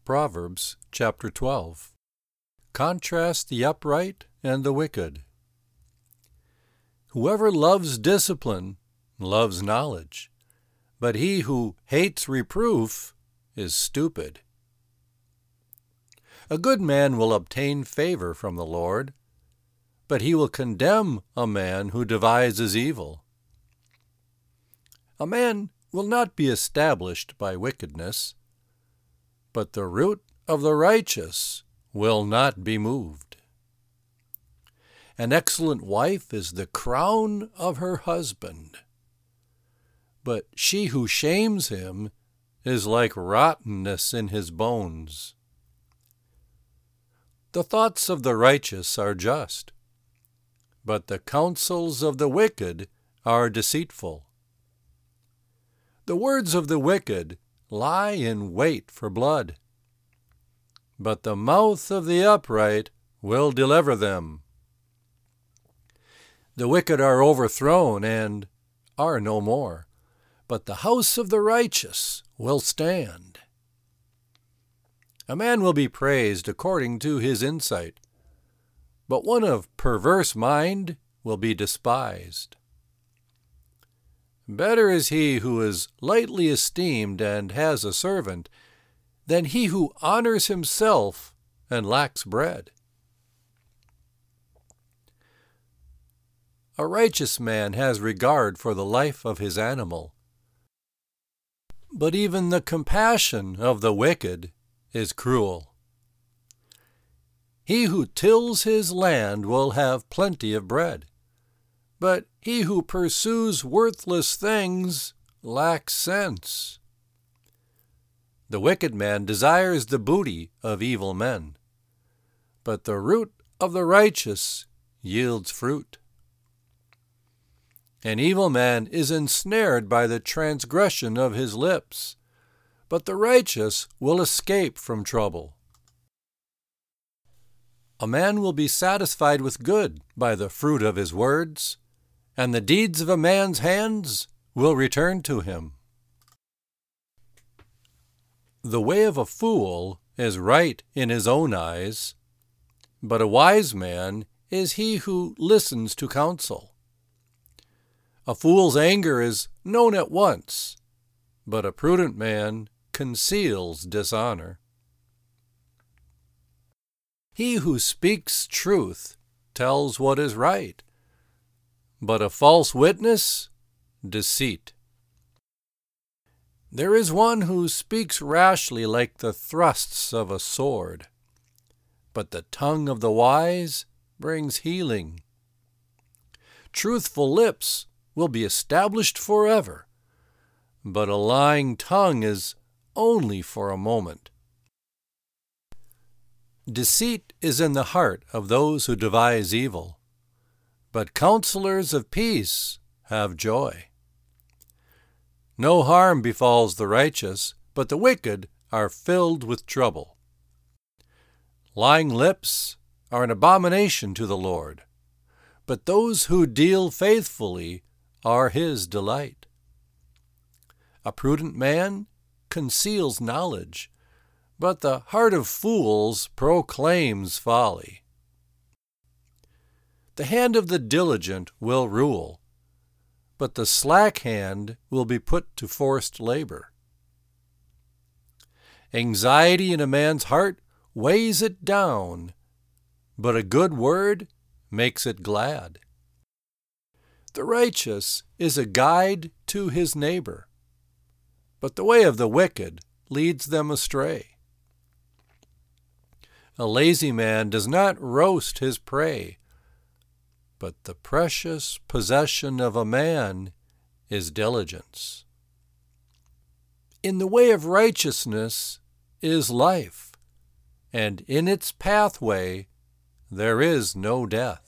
Proverbs chapter 12. Contrast the upright and the wicked. Whoever loves discipline loves knowledge, but he who hates reproof is stupid. A good man will obtain favor from the Lord, but he will condemn a man who devises evil. A man will not be established by wickedness, but the root of the righteous will not be moved. An excellent wife is the crown of her husband, but she who shames him is like rottenness in his bones. The thoughts of the righteous are just, but the counsels of the wicked are deceitful. The words of the wicked lie in wait for blood, but the mouth of the upright will deliver them. The wicked are overthrown and are no more, but the house of the righteous will stand. A man will be praised according to his insight, but one of perverse mind will be despised. Better is he who is lightly esteemed and has a servant than he who honors himself and lacks bread. A righteous man has regard for the life of his animal, but even the compassion of the wicked is cruel. He who tills his land will have plenty of bread, but he who pursues worthless things lacks sense. The wicked man desires the booty of evil men, but the root of the righteous yields fruit. An evil man is ensnared by the transgression of his lips, but the righteous will escape from trouble. A man will be satisfied with good by the fruit of his words, and the deeds of a man's hands will return to him. The way of a fool is right in his own eyes, but a wise man is he who listens to counsel. A fool's anger is known at once, but a prudent man conceals dishonor. He who speaks truth tells what is right, but a false witness, deceit. There is one who speaks rashly like the thrusts of a sword, but the tongue of the wise brings healing. Truthful lips will be established forever, but a lying tongue is only for a moment. Deceit is in the heart of those who devise evil, but counselors of peace have joy. No harm befalls the righteous, but the wicked are filled with trouble. Lying lips are an abomination to the Lord, but those who deal faithfully are his delight. A prudent man conceals knowledge, but the heart of fools proclaims folly. The hand of the diligent will rule, but the slack hand will be put to forced labor. Anxiety in a man's heart weighs it down, but a good word makes it glad. The righteous is a guide to his neighbor, but the way of the wicked leads them astray. A lazy man does not roast his prey, but the precious possession of a man is diligence. In the way of righteousness is life, and in its pathway there is no death.